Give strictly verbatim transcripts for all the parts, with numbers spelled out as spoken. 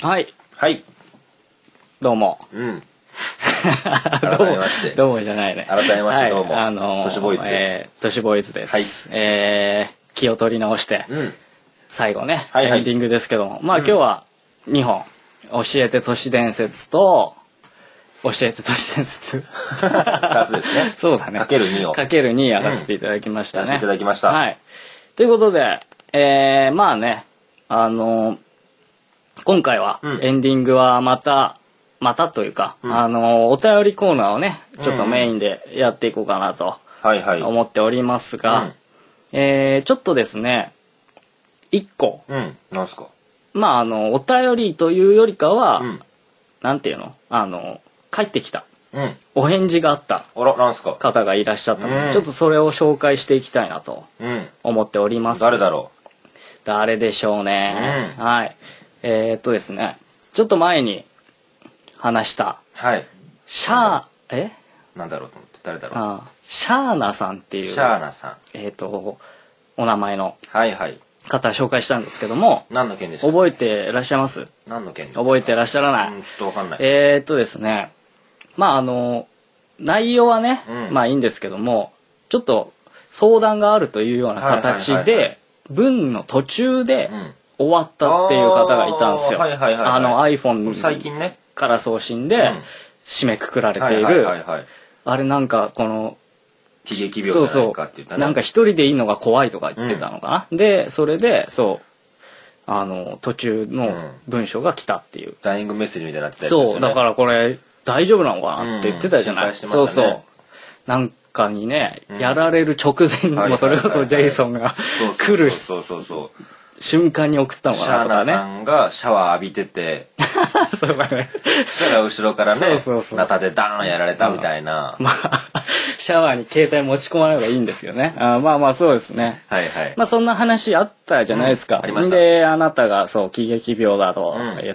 はい。 はい。 どうも。 うん。 どう改めまして。 どうもじゃないね。 改めましてどうも。 はい、あのー、 都市ボーイズです。 えー、都市ボーイズです。 はい。 えー、気を取り直して、 うん。 最後ね、 はいはい、 エンディングですけども。まあ、 うん、 今日はにほん。教えて都市伝説と、教えて都市伝説。 ふたつですね。 そうだね。 かけるにを。 かけるにやらせていただきましたね。 うん、やらせていただきました。 はい。ということで、えー、まあね、あのー、今回は、エンディングはまた、うん、またというか、うん、あの、お便りコーナーをね、ちょっとメインでやっていこうかなと、思っておりますが、うん、えー、ちょっとですね、一個。 うん、なんすか？ まあ、あの、お便りというよりかは、うん、なんていうの？あの、帰ってきた。うん、お返事があった方がいらっしゃったので、うん、ちょっとそれを紹介していきたいなと思っております。 うん、誰だろう？ 誰でしょうね。うん、はい。えー、っとですね、ちょっと前に話した、 はい、 シャー、えなんだろうと思って、誰だろう。 あシャーナさんっていう、 シャーナさん。 えー、っと、お名前のはいはい。 方紹介したんですけども、 何の件でした？ 覚えていらっしゃいます？ 何の件？ 覚えていらっしゃらない。 うん、ちょっとわかんない。 えー、っとですね、まああの、内容はね、うん、まあいいんですけども、ちょっと相談があるというような形で、文の途中で、うん終わったっていう方がいたんですよ。 はいはいはいはい、 あの iPhone 最近ねから送信で締めくくられている。あれなんかこの喜劇病じゃないかって言ったね。 なんか一人でいいのが怖いとか言ってたのかな。うん、でそれでそうあの途中の文章が来たっていう。うん、 ダイイングメッセージみたいになってたやつですよね。 そうだからこれ大丈夫なのかなって言ってたじゃない。うん、そうそうなんかにね、うん、やられる直前にもそれこそジェイソンが来るし。 そうそうそう。 瞬間に送ったのかなとかね。 シャーナさんがシャワー浴びてて、 そうだね。 そしたら後ろからね、 そうそうそうナタでダーンやられたみたいな。 うん、まあシャワーに携帯持ち込まない方がいいんですよね。あまあまあそうですね。 はいはい。 まあそんな話あったじゃないですか。うん、 ありました。 であなたがそう喜劇病だと言って、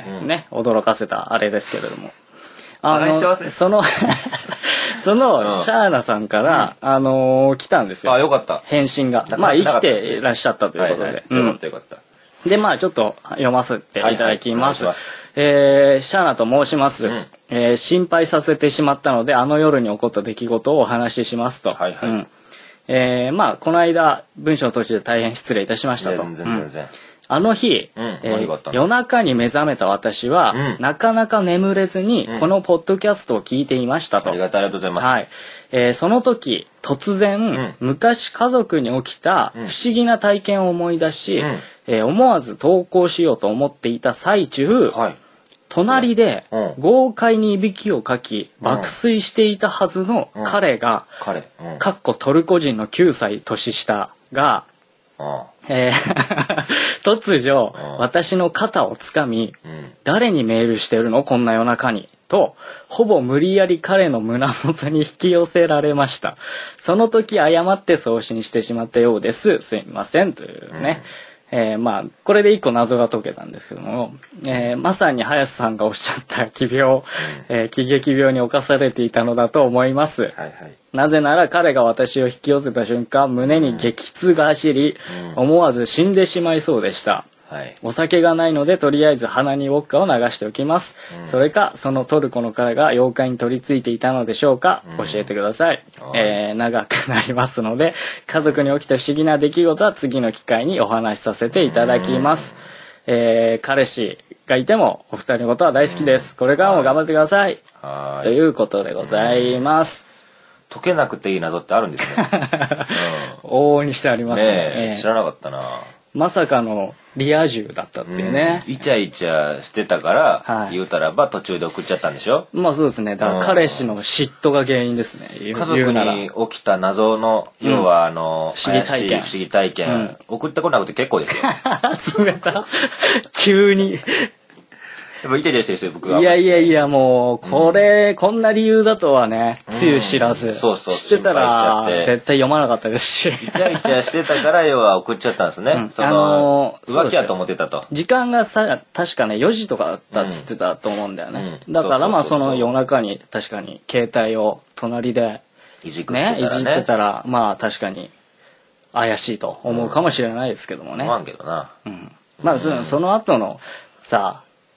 うん、ね驚かせたあれですけれども。 あのそのそのシャーナさんから、うん、あのー、来たんですよ。 あ、よかった。 返信が。まあ生きていらっしゃったということで。はいはいうん、よかったよかった。 で、まあちょっと読ませていただきます。はいはい、えー、シャーナと申します、うんえー。心配させてしまったので、あの夜に起こった出来事をお話ししますと。はいはいうんえー、まあこの間、文章の途中で大変失礼いたしましたと。 全然全然。うんあの日、 うんえー、夜中に目覚めた私は、うん、なかなか眠れずに、うん、このポッドキャストを聞いていましたと。 ありがとうございます。 はいえー、その時突然、うん、昔家族に起きた不思議な体験を思い出し、うんえー、思わず投稿しようと思っていた最中、はい、隣で豪快にいびきをかき、うん、爆睡していたはずの彼が、 うん、彼、うん、 かっこトルコ人のきゅうさい年下が、ああえー、突如私の肩をつかみ、うん、誰にメールしてるのこんな夜中にとほぼ無理やり彼の胸元に引き寄せられました。その時誤って送信してしまったようです。すいませんというね、うんえー、まあこれで一個謎が解けたんですけども、えー、まさに林さんがおっしゃった奇病、うんえー、喜劇病に侵されていたのだと思います、はいはいなぜなら彼が私を引き寄せた瞬間胸に激痛が走り、うん、思わず死んでしまいそうでした、はい、お酒がないのでとりあえず鼻にウォッカを流しておきます、うん、それかそのトルコの彼が妖怪に取り付いていたのでしょうか、うん、教えてください、えー、長くなりますので家族に起きた不思議な出来事は次の機会にお話しさせていただきます、うんえー、彼氏がいてもお二人のことは大好きです、うん、これからも頑張ってください、はい、ということでございます、 解けなくていい謎ってあるんですね。うん、 往々にしてありますね。 ねえ知らなかったな。 まさかのリア充だったっていうね。 うん、イチャイチャしてたから、はい、言うたらば途中で送っちゃったんでしょ。 まあそうですね。だから彼氏の嫉妬が原因ですね。 家族に起きた謎の、うん、要はあの不思議体験、 不思議体験、うん、送ってこなくて結構ですよ。冷た。急に。 やっぱイチャイチャしてる人僕は。 いやいやいやもうこれ、うん、こんな理由だとはねつゆ知らず、うん、そうそう知ってたら絶対読まなかったですし。 イチャイチャしてたから要は送っちゃったんですね。うん、その、あのー、浮気やと思ってたと。 時間がさ確かねよじとかだったっつってたと思うんだよね。うん、だからまあその夜中に確かに携帯を隣でいじってたらね、 いじってたらまあ確かに怪しいと思うかもしれないですけどもね。 思わんけどな。 うん。まあその、その後のさ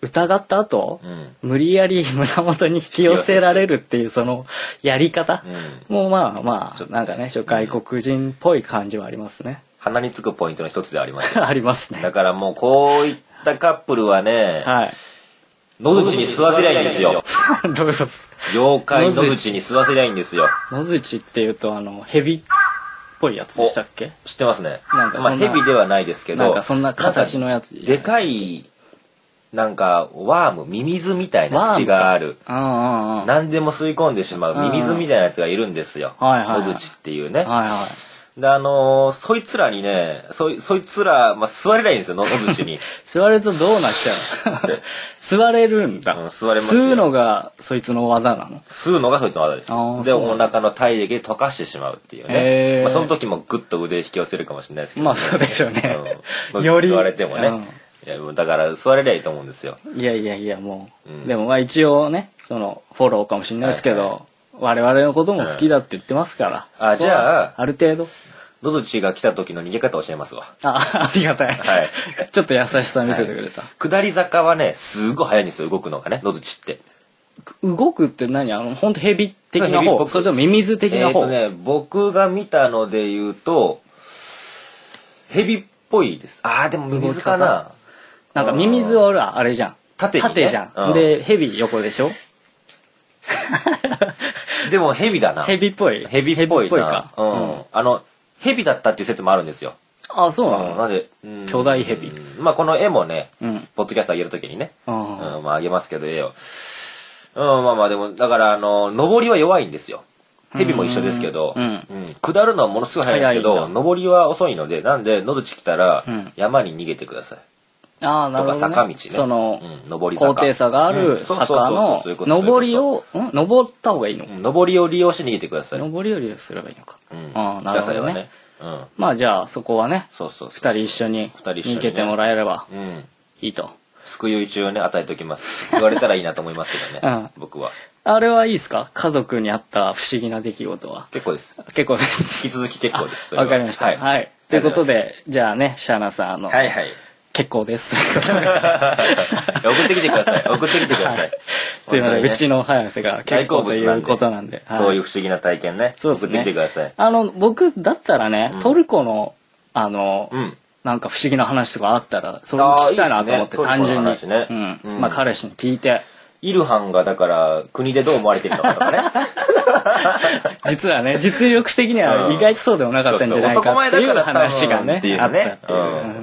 疑った後、 うん、 無理やり胸元に引き寄せられるっていうそのやり方、うん、もうまあまあなんかね外国人っぽい感じはありますね。 鼻につくポイントの一つでありますありますね。 だからもうこういったカップルはね、 はい、 野槌に吸わせりゃいいんですよ。 どういうことですか？ 妖怪野槌に吸わせりゃいいんですよ。 野槌っていうとあの蛇っぽいやつでしたっけ？ 知ってますね。 なんかまあ蛇ではないですけど、 なんかそんな形のやつでかいなんかワームミミズみたいな口がある、何でも吸い込んでしまうミミズみたいなやつがいるんですよ。野槌っていうね。 はいはいで、あのー、そいつらにね、そ、そいつら、まあ、座れないんですよ、野槌に。 座れるとどうなっちゃうの？座れるんだ。 うん、座れますよ。 吸うのがそいつの技なの？ 吸うのがそいつの技です。で、お腹の体液で溶かしてしまうっていうね。まあ、その時もグッと腕引き寄せるかもしれないですけど、ね。 まあ、そうでしょうね。 うん、より。座れてもね。うん、いや、だから座れりゃいいと思うんですよ。 いやいやいや、もう。うん、でも、まあ、一応ね、その、フォローかもしれないですけど、はいはい、我々のことも好きだって言ってますから。 うん、あ、じゃあ、 ある程度。 野槌が来た時の逃げ方を教えますわ。 あ、ありがたい。はい。ちょっと優しさ見せてくれた。はい、 下り坂はね、すごい速いんですよ、動くのがね、野槌って。 動くって何？あの、ほんとヘビ的な方？それともミミズ的な方？ えっとね、僕が見たので言うと、ヘビっぽいです。ああ、でもミミズかな。 なんかミミズは俺はあれじゃん。 縦に、ね、 縦じゃん。うん、で、ヘビ横でしょ？ でもヘビだな。 ヘビっぽい。 ヘビっぽいな。 ヘビっぽいか。 うん。あの、ヘビだったっていう説もあるんですよ。 あ、そうなの？ うん、なんで、 巨大ヘビ。 まあこの絵もね、 うん、 ポッドキャスト上げるときにね、 うん、 うん、まあ上げますけど絵を。うん、まあまあでも、だからあの、上りは弱いんですよ。ヘビも一緒ですけど、 うんうん、下るのはものすごい速いんですけど、上りは遅いので、なんで野槌来たら、山に逃げてください。 ああ、なるほど、ね。 とか坂道ね。 その、 うん、上り坂。 高低差がある坂の、上りを、ん登った方がいいの？ 上りを利用して逃げてください。 上りを利用すればいいのか。 うん。 ああ、なるほどね。 ねうん、 まあじゃあそこはね、 そうそうそう二人一緒に逃げてもらえればいいと。 救い打ちをね、与えておきます。言われたらいいなと思いますけどね、うん、僕は。 あれはいいですか？家族にあった不思議な出来事は。 結構です。 結構です。 引き続き結構です。 わかりました。はい。はい、ということで、じゃあね、シャーナさん、あの、 はいはい。 結構です。ということで。 送ってきてください。送ってきてください。 すいません、うちの早瀬が結構ということなんで。 そういう不思議な体験ね。 そうですね。 送ってきてください。 あの、僕だったらね、トルコの、あの、なんか不思議な話とかあったら、それも聞きたいなと思って、単純に。うん。まあ彼氏に聞いて。 イルハンがだから国でどう思われてるのかとかね。 実はね、実力的には意外とそうでもなかったんじゃないかっていう話がね、あったっていう。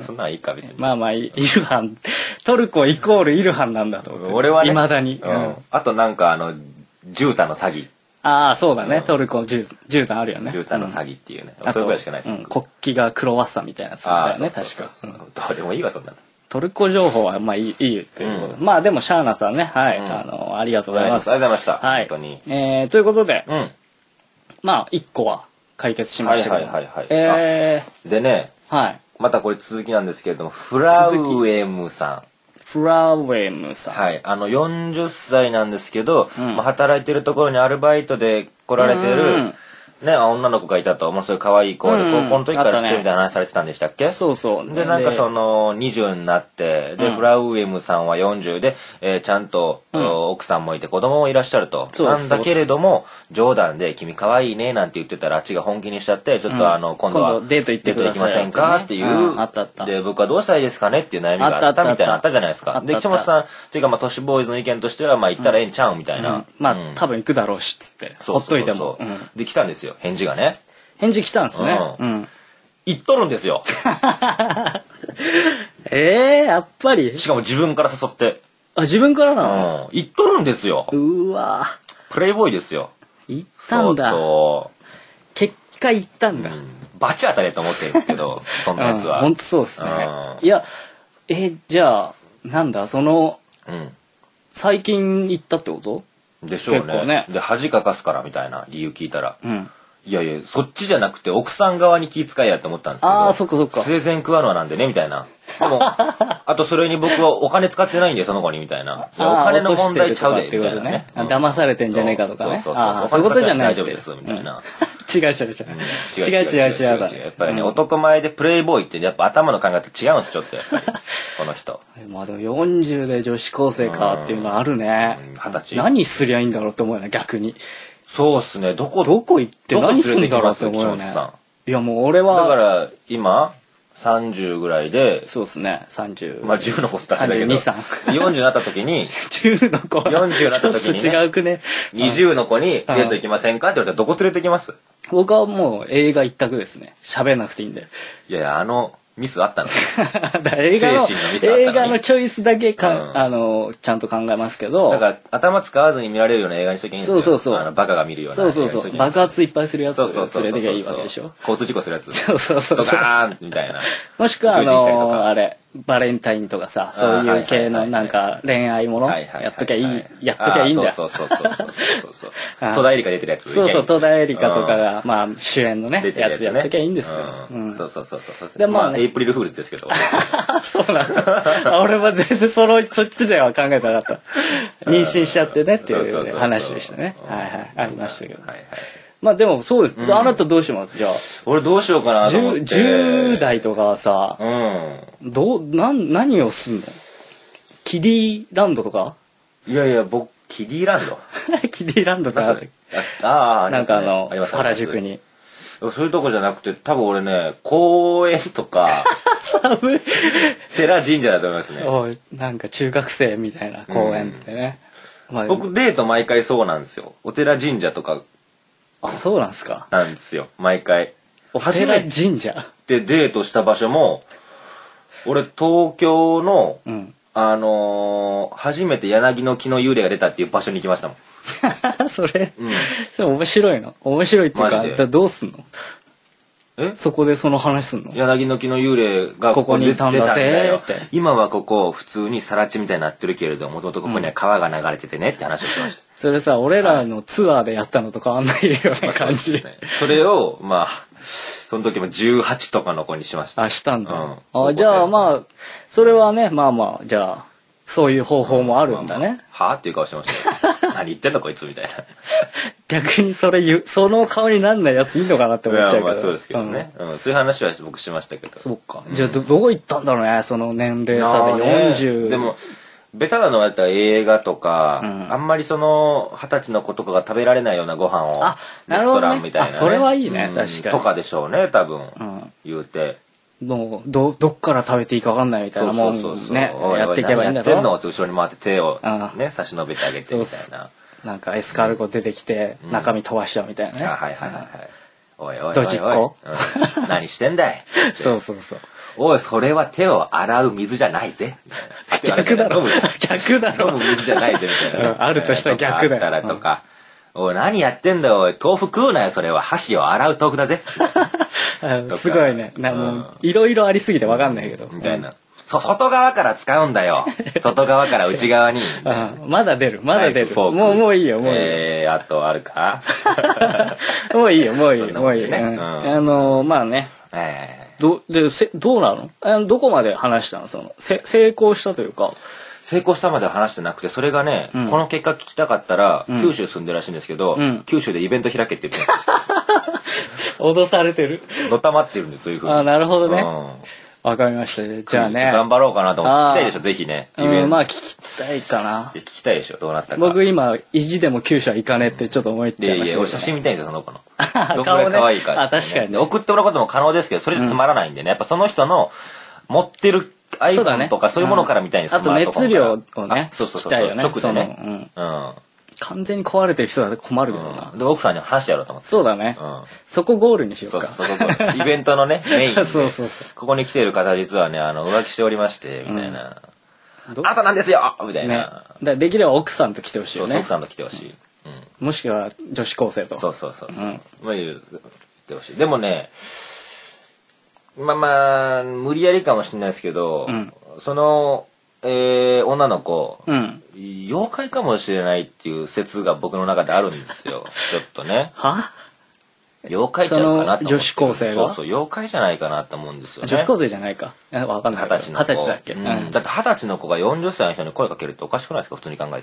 そんなんいいか別に。 まあまあ、イルハン、トルコイコールイルハンなんだと思って。 俺はね、 未だに。 あとなんかあの、絨毯の詐欺。 ああ、そうだね。トルコ絨毯あるよね。 絨毯の詐欺っていうね。それぐらいしかないです。 国旗がクロワッサンみたいなやつだよね、確か。 どうでもいいわ、そんなの。 トルコ情報はまあいいということで、まあでもシャーナさんね、はい、あのありがとうございます。 ありがとうございました。 はい、 本当に。 えということで、まあ一個は解決しましたけど、 はいはいはい。 えでね、 はい、 またこれ続きなんですけれども、フラウエムさん。 フラウエムさん。 はい、あのよんじゅっさいなんですけど、まあ働いてるところにアルバイトで来られてる。ね、女の子がいたと、もうそういう可愛い子で、高校の時から知ってるみたいな話されてたんでしたっけ？ そうそう。 で、なんかその、にじゅうになって、で、フラウエムさんはよんじゅうで、えー、ちゃんと、奥さんもいて子供もいらっしゃると。なんだけれども、冗談で、君可愛いね、なんて言ってたら、あっちが本気にしちゃって、ちょっとあの、今度は、 デート行ってください。 デート行きませんかっていう。 あったあった。 で、僕はどうしたらいいですかねっていう悩みがあったみたいなのあったじゃないですか。で、岸本さん、っていうかまあ、都市ボーイズの意見としては、まあ、行ったらええんちゃうみたいな。 まあ、多分行くだろうし、つって。ほっといても。 で、来たんですよ、返事がね。 返事来たんですね。うん。 言っとるんですよ。 ええ、やっぱり。 しかも自分から誘って。 あ、自分からなの？ 言っとるんですよ。 うわ。 プレイボーイですよ。 言ったんだ。結果言ったんだ。 バチ当たりと思ってるんですけど、そんなやつは。 本当そうですね。いや、え、じゃあ、なんだ、その、最近言ったってこと？ でしょうね。で、恥かかすからみたいな理由聞いたら。いやいや、そっちじゃなくて奥さん側に気遣いやって思ったんですけど。 ああ、そっかそっか。 生前食わのはなんでね、みたいな。でも、あとそれに僕はお金使ってないんで、その子に、みたいな。いや、お金の問題ちゃうで、みたいなね。 騙されてんじゃねえかとかね。 そうそうそう。そういうことじゃない。大丈夫です、みたいな。 違う違う違う。違う違う違う。 やっぱりね、男前でプレイボーイってやっぱ頭の考え方違うんです、ちょっとやっぱり。この人。 まあでもよんじゅうで女子高生かっていうのはあるね。 二十歳。 何すりゃいいんだろうって思うよね、逆に。 そうっすね、どこ、 どこ行って何すんだろうって思うよね。いやもう俺は。 だから今、さんじゅうぐらいで。 そうですね、さんじゅう。 まあじゅうの子したんだけど。 さんじゅうに、さん。 よんじゅうになった時に。 じゅうの子は。 よんじゅうになった時に、ね。 ちょっと違うくね。 にじゅうの子にデート行きませんかって言われたらどこ連れて行きます？ 僕はもう映画一択ですね。喋んなくていいんで。 いやいや、あの、ミスあったのだ映画の映画のチョイスだけか、うん、あのちゃんと考えますけど、 だから頭使わずに見られるような映画にしときゃいいんですよ。 そうそうそう、 あのバカが見るようなそうそうそう、爆発いっぱいするやつを連れてきゃいいわけでしょ。 交通事故するやつ、 そうそうそう、 ドカーンみたいな。 もしくはあのあれバレンタインとかさ、そういう系のなんか恋愛ものやっときゃいい、やっときゃいいんだよ。 そうそうそうそうそうそう戸田恵梨香出てるやつ。 そうそう、戸田恵梨香とかがまあ主演のねやつやっときゃいいんですよ。 そうそうそうそう。でまあエイプリルフールズですけど。 そうなんだ。俺は全然そのそっちでは考えてなかった。妊娠しちゃってねっていう話でしたね。はいはい、ありましたけど。まあでもそうです。あなたどうします？じゃあ。 俺どうしようかなと思って。 じゅう代とかさ、どうなん何をすんの？キディランドとか？ いやいや僕キディランド。 キディランドとかああなんかあの原宿に。 そういうとこじゃなくて多分俺ね公園とか。 寒い。 寺神社だと思いますね。 おい、なんか中学生みたいな公園ってね。 まあ、僕デート毎回そうなんですよ。お寺神社とか。 あ、そうなんですか。 なんですよ、毎回。 お寺神社でデートした場所も、俺東京の、うん、あのー、初めて柳の木の幽霊が出たっていう場所に行きましたもん。それ、うん、それ面白いの？面白いっていうか、だどうすんの？えそこでその話すんの？ 柳の木の幽霊がここにいたんだぜって。 今はここ普通に更地みたいになってるけれどもともとここには川が流れててねって話をしてました。 それさ俺らのツアーでやったのと変わんないような感じ。 ね、それをまあその時もじゅうはちとかの子にしました。 あ、したんだ。うん、あ、じゃあまあそれはね、まあまあじゃあそういう方法もあるんだね。 まあまあ、はあっていう顔してましたよ。何言ってんのこいつみたいな。 逆にそれ言う、その顔になんないやついいのかなって思っちゃうけど。 まあそうですけどね、うんうん。そういう話は僕しましたけど。 そうか。じゃあ ど, どこ行ったんだろうね、その年齢差でよんじゅう。 でもベタなのはやったら映画とか、うん、あんまりその二十歳の子とかが食べられないようなご飯をレストランみたいな、ね、 あ、それはいいね、うん、確かに。 とかでしょうね多分、うん、言うて。 もうどどっから食べていいか分かんないみたいなもんねやっていけばいいんだろ。 やってんのを後ろに回って手をね差し伸べてあげてみたいな。 なんかエスカルゴ出てきて中身飛ばしちゃうみたいなね。 あ、はいはいはいはい。おいおいおいおい。 ドジっ子。 何してんだい。 そうそうそう。 おいそれは手を洗う水じゃないぜ。 逆だろ。逆だろ。 飲む水じゃないぜみたいな。 あるとしたら逆だよ。 あったらとか。おい何やってんだよおい豆腐食うなよそれは箸を洗う豆腐だぜ。 すごいね。なもういろいろありすぎて分かんないけど。 みたいな。そ外側から使うんだよ。外側から内側に。 まだ出るまだ出る。もうもういいよもういいよ。 えー、あとあるか。 もういいよもういいよもういいよ。あのまあね。どでせどうなの？あのどこまで話したのそのせ成功したというか。 成功したまでは話してなくて、それがね、うん、この結果聞きたかったら、うん、九州住んでるらしいんですけど、うん、九州でイベント開けって言ってるんです脅されてる。 のたまってるんです、そういうふうに。 あ、なるほどね。わかりました。じゃあね。 頑張ろうかなと思って聞きたいでしょ、ぜひね。 イベント。まあ聞きたいかな。 聞きたいでしょ、どうなったか。 僕今、意地でも九州は行かねってちょっと思っちゃいました、ね。いやいや、 俺写真見たいんですよ、その子の。どこぐらい可愛いか、ね。 あ、確かに、ね。 送ってもらうことも可能ですけど、それじゃつまらないんでね。やっぱその人の持ってる、iPhone とかそういうものから見たいんです。 あと熱量をね、 そうそうそう。 直でね。 うん。完全に壊れてる人だと困るけどな。 で、奥さんに話してやろうと思って。 そうだね。そこゴールにしようか。 そうそう、そこゴール。イベントのね、メインで。 そうそうそう。 ここに来ている方実はね、あの、浮気しておりまして、みたいな。あとなんですよみたいな。 だできれば奥さんと来てほしいよね。 奥さんと来てほしい。 もしくは女子高生と。 そうそうそう。まあ言ってほしい。でもね、まあまあ、無理やりかもしれないですけど、その、えー、女の子、うん、妖怪かもしれないっていう説が僕の中であるんですよ。ちょっとね。 は妖怪ちゃうかなと思って。 女子高生がそうそう、妖怪じゃないかなと思うんですよね。 女子高生じゃないか。わかんない。 二十歳の子。 二十歳だっけ、うん、 だって二十歳の子がよんじゅっさいの人に声かけるっておかしくないですか普通に考えて。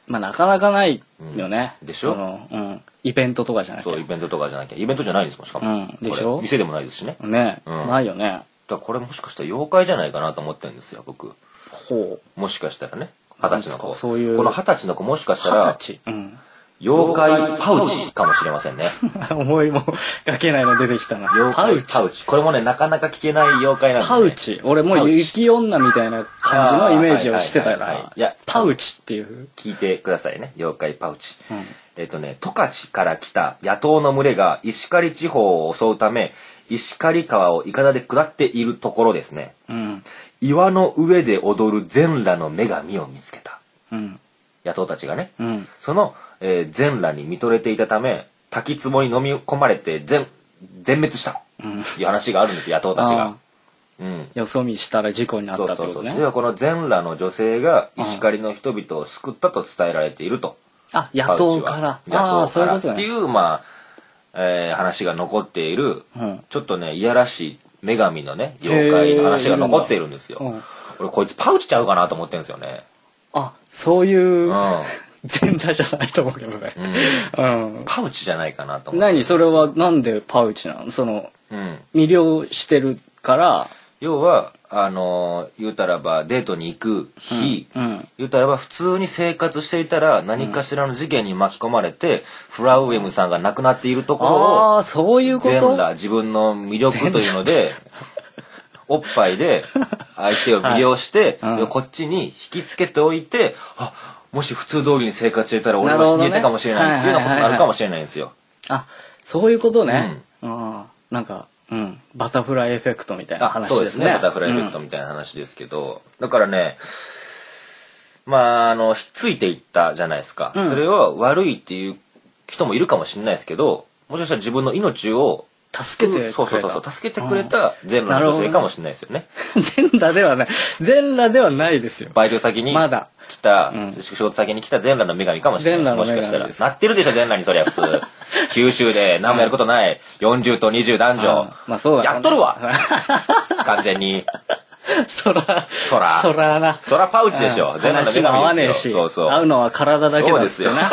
まあなかなかないよね。 うん、でしょ。 その、うん。イベントとかじゃなきゃ。 そう、イベントとかじゃなきゃ。イベントじゃないんですもん、しかも。 うん。でしょ。 店でもないですしね。 ね、うん、ないよね。だからこれもしかしたら妖怪じゃないかなと思ってるんですよ、僕。 ほう。 もしかしたらね。二十歳の子。 そういう。 この二十歳の子もしかしたら。 二十歳。うん。 妖怪パウチかもしれませんね。 思いもかけないの出てきたな。 妖怪パウチ。これもね、なかなか聞けない妖怪なんで、ね。 パウチ。俺もう雪女みたいな感じのイメージをしてたから。いや、パウチっていう。 聞いてくださいね。妖怪パウチ。うん、えっとね、十勝から来た野党の群れが石狩地方を襲うため、石狩川をいかだで下っているところですね。うん、岩の上で踊る全裸の女神を見つけた。うん、野党たちがね。うん、その、えー、全裸に見とれていたため滝壺に飲み込まれて全全滅した、うん、いう話があるんです野党たちが。 うん、よそ見したら事故になったってことね。そうそうそう。 ではこの全裸の女性が石狩の人々を救ったと伝えられていると。 あ、野党から野党からっていう、まあ、えー、話が残っている、うん、ちょっとねいやらしい女神のね妖怪の話が残っているんですよ。うん、俺こいつパウチちゃうかなと思ってるんですよね。 あ、そういう、うん全裸じゃないと思うけどね、 うんうん、パウチじゃないかなと思って。何それはなんでパウチなの？その、うん、魅了してるから。 要はあのー、言うたらばデートに行く日、うんうん、言うたらば普通に生活していたら何かしらの事件に巻き込まれて、うん、フラウエムさんが亡くなっているところを、 あ、そういうこと？ 全裸自分の魅力というのでおっぱいで相手を魅了して、はい、うん、こっちに引きつけておいて、あ、もし普通通りに生活してたら俺は死んでいたかもしれないっていうようなことになるかもしれないんですよ。 あ、そういうことね。うん、あ、なんか、うん、バタフライエフェクトみたいな話ですね。そうですね、 バタフライエフェクトみたいな話ですけど、うん、だからね、まああのひっついていったじゃないですか。うん、それを悪いっていう人もいるかもしれないですけど、もしかしたら自分の命を助けてくれた。 そうそうそう、助けてくれた全裸の女性かもしれないですよね。 全裸ではない。全裸ではないですよ。 バイト先にまだ来た、うん、仕事先に来た全裸の女神かもしれないです。もしかしたら。なってるでしょ、全裸にそりゃ普通。九州で何もやることない。よんじゅうとにじゅう男女。 まあそうだ、ね。 やっとるわ完全に。 そら、 そら、 そらな。 そらパウチでしょ。 全裸の女神ですよ。合わねえし。そうそう。合うのは体だけなんですよな。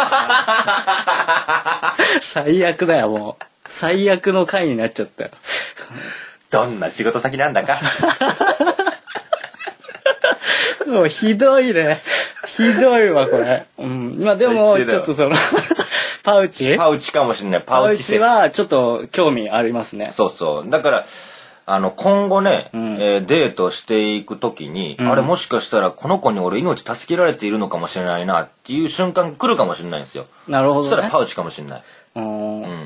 最悪だよ、もう。最悪の回になっちゃったよ。 どんな仕事先なんだか。 もうひどいね。ひどいわ、これ。うん。まあでも、ちょっとその、パウチパウチかもしれない。 パウチはちょっと興味ありますね。 そうそう。だから、あの、今後ね、うん、えー、デートしていくときに、うん、あれもしかしたらこの子に俺命助けられているのかもしれないなっていう瞬間来るかもしれないんですよ。 なるほど、ね。 そしたらパウチかもしれない。 うん。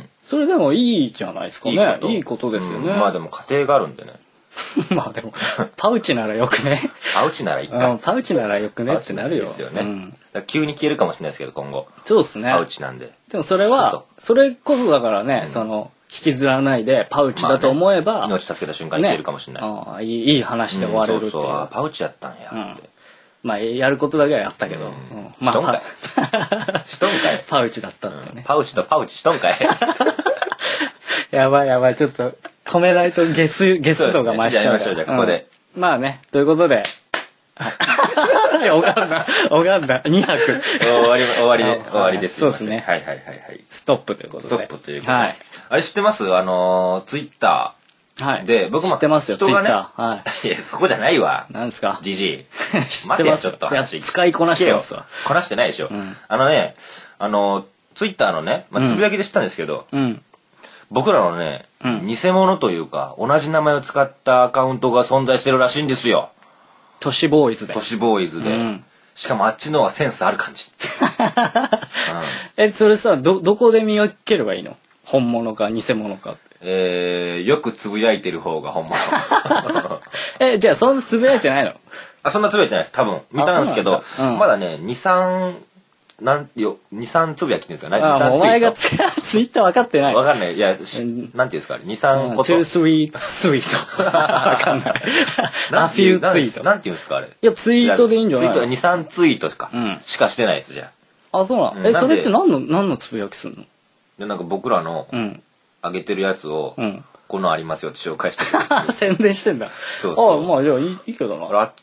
それでもいいじゃないですかね。いいこと、いいことですよね。 うん、まあでも家庭があるんでね。 まあでも、パウチならよくね。 パウチならいいか、 うん。パウチならよくねってなるよ。 ですよね。うん、だ急に消えるかもしれないですけど、今後。 そうですね。 パウチなんで。 でもそれは、それこそだからね、うん、その、引きずらないでパウチだと思えば。まあね、 命助けた瞬間に消えるかもしれない。 ね、ああいい、いい話で終われるっていう。うん、そうそう、 パウチやったんやって。うん、 まあ、やることだけはやったけど。うんうん、まあ、しとんかい。しとんかい。 パウチだったんだよね、うん。 パウチとパウチしとんかい。 やばいやばい、ちょっと止めないとゲス、ゲス度が増しちゃうから。 じゃあここで、 うん。まあね、ということで。おがんだ、おがんだ、にはく。 終わり、終わりで、終わりです。 そうですね。 はいはいはいはい。 ストップということで。 ストップということで。はい。あれ知ってます？あの、ツイッター。 はい。 で、僕も。 知ってますよ、 人がね。 はい。 いや、そこじゃないわ。 なんですか？ ジジイ。待てよ、ちょっと話。使いこなしてますわ。 こなしてないでしょ。あのね、あの、ツイッターのね、まあ、つぶやきで知ったんですけど、うん。僕らのね、うん、偽物というか同じ名前を使ったアカウントが存在してるらしいんですよ。 都市ボーイズで。 都市ボーイズで、うん、しかもあっちの方がセンスある感じ。 うん、え、それさ、どどこで見分ければいいの？本物か偽物かって。 えー、よくつぶやいてる方が本物。 え、じゃあそんなつぶやいてないの？ あ、そんなつぶやいてないです。多分見たんですけど、うん、まだねに、さんなんよに、さんつぶやきって言うんですかね。 あ、お前がツイッター分かってない。 分かんない。いや、なんていうんですか、に、さんこと。 に、さんツイート。分かんない。アフューツイート。 なんていうんですか、あれ。 いや、ツイートでいいんじゃないの？ ツイートに、さんツイートしか、しかしてないです、じゃあ。あ、そうなの？え、それって何の、何のつぶやきするの？ で、なんか僕らの、上げてるやつを、このありますよって紹介してる。 宣伝してんだ。 そうそう。 あ、まあじゃあいいけどな。 あ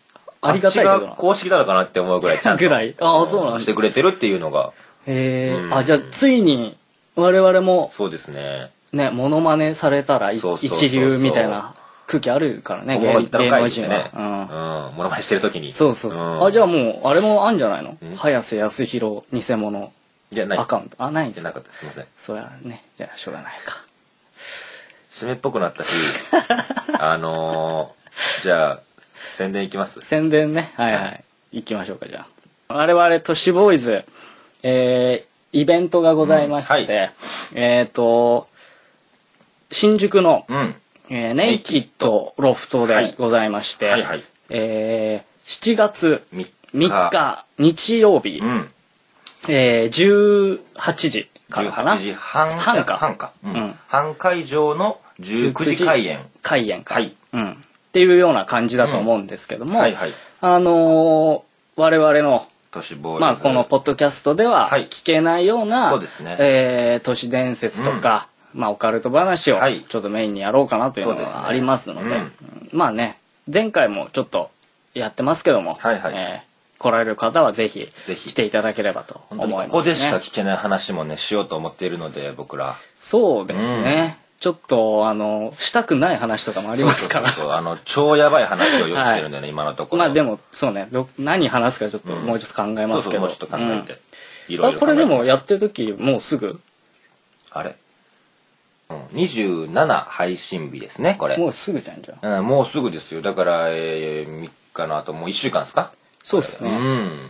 ありがたいけどな。 あっちが公式なのかなって思うぐらいちゃんとぐらいああ、そうなんだ。 してくれてるっていうのが。 へえ、 うん、 あ、じゃあついに我々も、 そうですね。 ね、モノマネされたらそうそうそうそう一流みたいな空気あるからね、芸芸能人は。 ね、うん。モノマネしてる時に。 そうそうそう。うん、あ、じゃあもう、あれもあんじゃないの？早瀬康弘偽物アカウント。あ、ないんですか？ なかった。すいません。 そりゃね、じゃあしょうがないか。 締めっぽくなったし、あのー、じゃあ、宣伝いきます？ 宣伝ね。はいはい。はい、行きましょうか、じゃあ。我々、都市ボーイズ、えー、イベントがございまして、うんはい、えっ、ー、と、新宿の、うんえー、ネイキッドロフトでございまして、はいはいはい、えー、しちがつみっか日曜日、うんえー、じゅうはちじからかな。 じゅうはちじはんか。半か。うん。半会場のじゅうくじ開演。 開演か。はい。うん。っていうような感じだと思うんですけども、うん、はいはい。あのー、我々の都市ボーイズ、 まあこのポッドキャストでは聞けないような、はい、そうですね。えー、都市伝説とか、うん、まあオカルト話をちょっとメインにやろうかなというのがありますので、でねうん、まあね、前回もちょっとやってますけども、はいはい。えー来られる方はぜひ来ていただければと思いますね。 ここでしか聞けない話もねしようと思っているので僕ら。 そうですね。うん、ちょっとあのしたくない話とかもありますから。 そうそうそうあの超やばい話を用意してるんだよね、はい、今のところ。 まあでもそうねど何話すかちょっともうちょっと考えますけど。 もうちょっと考えて。 うん、いろいろこれでもやってる時もうすぐ。 あれ。うん、にじゅうなな配信日ですねこれ。 もうすぐじゃんじゃん。 うんもうすぐですよ。だから、えー、みっかの後もういっしゅうかんですか。 そうですね。うん。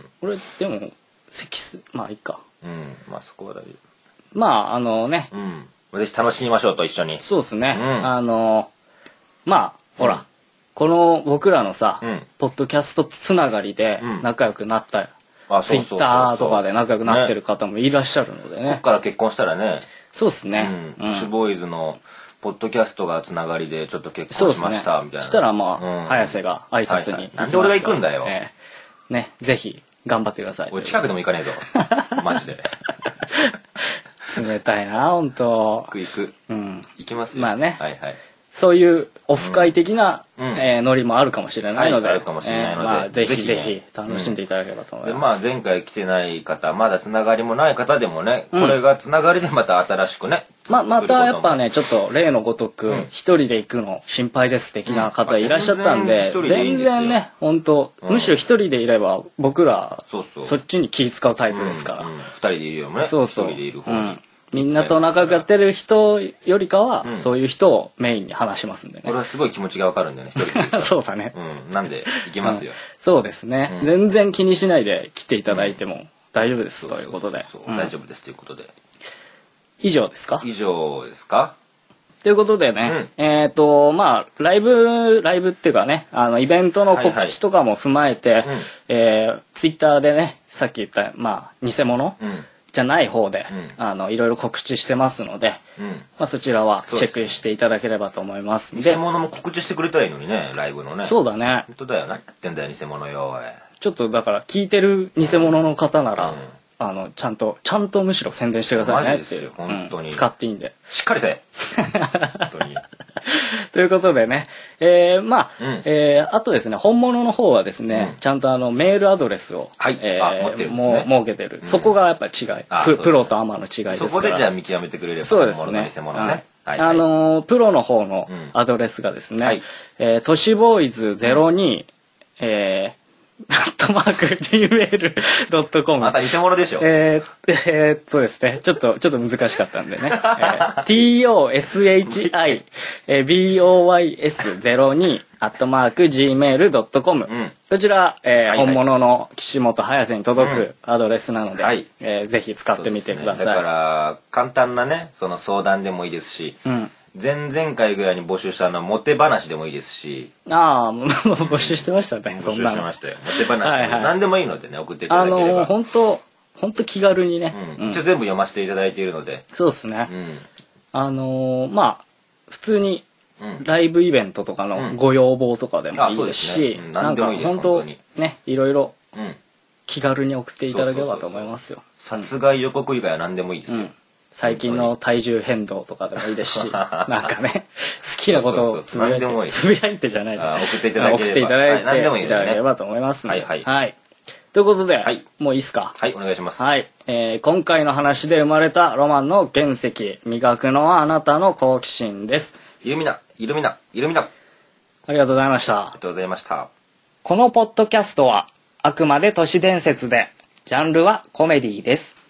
これでも積数まあいいか。 うん。まあそこは大丈夫。まああのね。 うん。ぜひ楽しみましょうと一緒に。 そうですね。うん、あのまあほら、うん、この僕らのさ、うん、ポッドキャストつながりで仲良くなった、うん、ツイッターとかで仲良くなってる方もいらっしゃるのでね。 こっから結婚したらね。 そうですね。 うん。都市ボーイズのポッドキャストがつながりでちょっと結婚しました、みたいな。 そしたらまあ、うん、早瀬が挨拶に、はいはい。 なんで俺が行くんだよ。 えーね、ぜひ頑張ってください。 俺近くでも行かねえぞ。マジで。 冷たいな、本当。 行く行く。うん。行きますよ。 まあね。 はいはい。 そういうオフ会的な、うんえー、ノリもあるかもしれないので、 はい、あるかもしれないので、えーまあ、 ぜひぜひ楽しんでいただければと思います。 うん、でまあ前回来てない方、まだつながりもない方でもね、うん、これがつながりでまた新しくね。 ままたやっぱねちょっと例のごとく一、うん、人で行くの心配です的な方いらっしゃったんで、うんまあ、全然ね本当、うん、むしろ一人でいれば僕らそうそうそっちに気使うタイプですから。二、 うんうん、人でいるよね。そうそう。一人でいる方に。うんみんなと仲良くやってる人よりかは、うん、そういう人をメインに話しますんでね。 俺はすごい気持ちがわかるんだよね、一人で。 そうだね。 うん、なんで行きますよ。うん、 そうですね、うん、全然気にしないで来ていただいても大丈夫です、うん、ということで。 そうそうそう、うん、大丈夫ですということで。 以上ですか？ 以上ですか？ ということでね、うん、えっ、ー、とまあライブライブっていうかね、あのイベントの告知とかも踏まえて、はいはい、えー、ツイッターでね、さっき言ったまあ偽物。うんじゃない方で、うん、あのいろいろ告知してますので、うんまあ、そちらはチェックしていただければと思いますんで。 偽物も告知してくれたらいいのにね、ライブのね。 そうだね。 本当だよ、何やってんだよ偽物よ。 ちょっとだから聞いてる偽物の方なら、うん、あのちゃんとちゃんとむしろ宣伝してくださいねっていう、 本当に、 うん、使っていいんでしっかりせ本当にということでね、えー、まあ、うんえー、あとですね本物の方はですね、うん、ちゃんとあのメールアドレスを、 はいえー、持ってるんですね、 もう設けてる、うん、そこがやっぱり違い、プ, プロとアマの違いですから。 そこでじゃあ見極めてくれればそうですね、 本物の偽物ね、 はいはい、あのー、プロの方のアドレスがですね、うんはいえー、都市ボーイズゼロに、うん、えーアットマーク ジーメールドットコムまた偽物でしょ。 えー、えー、っとですねちょっとちょっと難しかったんでね、えー、ティーオーエスエイチアイビーオーワイエスゼロに アットマーク ジーメールドットコム こちら、えーはいはい、本物の岸本隼に届くアドレスなので、うんはいえー、ぜひ使ってみてください、 ね、だから簡単なねその相談でもいいですし、うん前々回ぐらいに募集したのはモテ話でもいいですし。 ああ、もう募集してましたね。 募集してましたよ。モテ話でも、はいはい、何でもいいのでね、送っていただければ。 あのー、本当本当気軽にね。 うん。一応全部読ませていただいているので。 そうですね。うん。あのー、まあ、普通に、ライブイベントとかのご要望とかでもいいですし、 うん、何でもいいです。 なんか本当ね、いろいろ気軽に送っていただければと思いますよ。 殺害予告以外は何でもいいですよ。うん最近の体重変動とかでもいいですし、なんかね、好きなことをつぶやいて、つぶやいてじゃない、 送っていただければ、 送っていただいて、はい、 何でもいい、ね、 いただければと思いますので。 はいはい。 はい。ということで、 はい、 もういいっすか？ はい、お願いします。 はい。えー、今回の話で生まれたロマンの原石、磨くのはあなたの好奇心です。 イルミナ、イルミナ、イルミナ。 ありがとうございました。 ありがとうございました。 このポッドキャストは、あくまで都市伝説で、ジャンルはコメディです。